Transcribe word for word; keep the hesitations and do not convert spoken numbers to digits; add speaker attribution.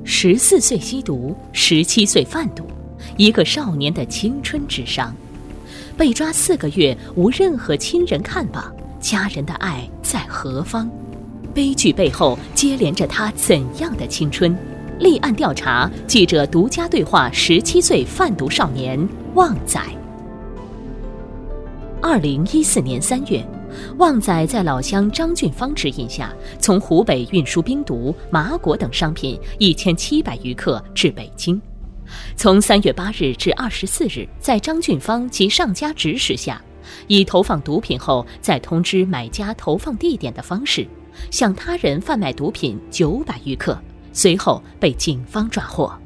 Speaker 1: 十四岁吸毒，十七岁贩毒，一个少年的青春智商。被抓四个月，无任何亲人看望，家人的爱在何方？悲剧背后接连着他怎样的青春？立案调查，记者独家对话十七岁贩毒少年旺仔。二零一四年三月，旺仔在老乡张俊芳指引下，从湖北运输冰毒、麻果等商品一千七百余克至北京。从三月八日至二十四日，在张俊芳及上家指使下，以投放毒品后再通知买家投放地点的方式，向他人贩卖毒品九百余克，随后被警方抓获。